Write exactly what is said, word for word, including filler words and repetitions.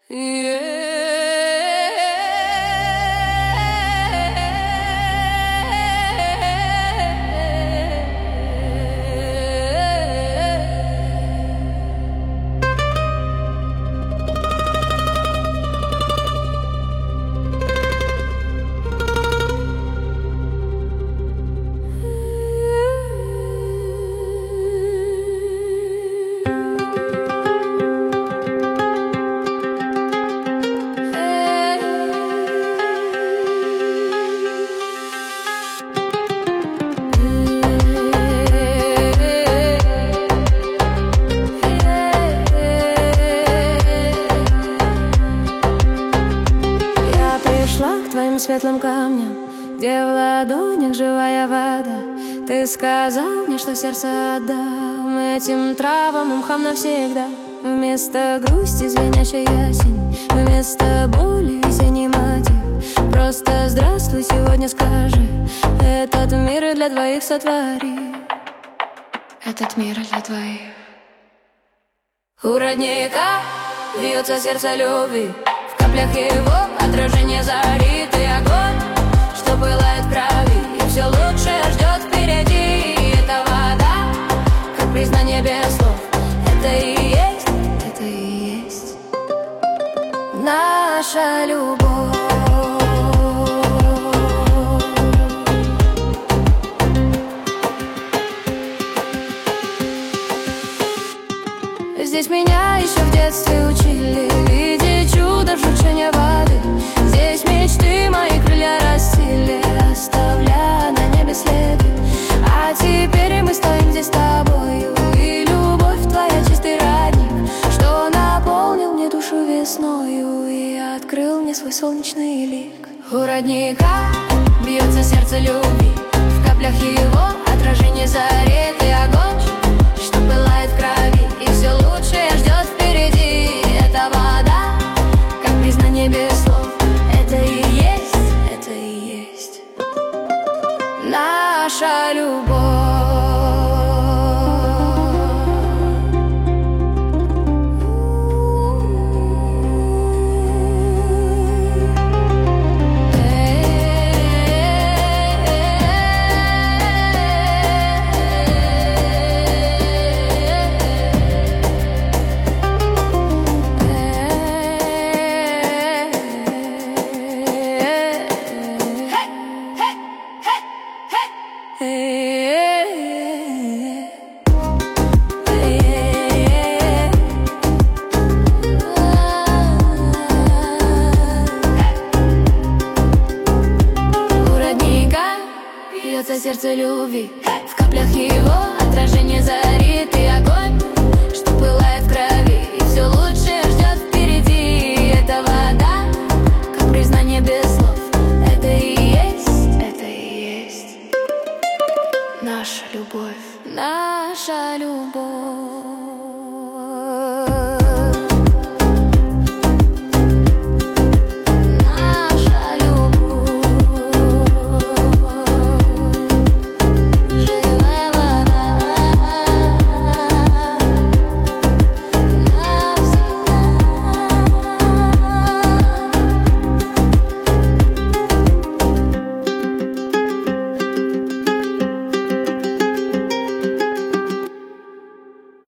Светлым камнем, где в ладонях живая вода. Ты сказал мне, что сердце отдам этим травам и мхам навсегда. Вместо грусти звенящей ясень, вместо боли весенний мотив. Просто здравствуй сегодня скажи, этот мир для двоих сотвори. Этот мир для двоих. У родника бьется сердце любви, в каплях его отражение зари. Ты огонь, что пылает в крови, и все лучшее ждет впереди. Это вода, как признание без слов. Это и есть, это и есть наша любовь. Здесь меня еще в детстве учили видеть чудо в журчании воды. Здесь мечты мои крылья растили, оставляя на небе следы. А теперь мы стоим здесь с тобою, и любовь твоя чистый родник, что наполнил мне душу весною и открыл мне свой солнечный лик. У родника бьется сердце любви, в каплях его отражение зари. Ты огонь, что пылает в крови, и все лучшее ждет впереди. Это вода, как признание без слов. Это и есть, это и есть наша любовь. Сердце любви, в каплях его отражение зари.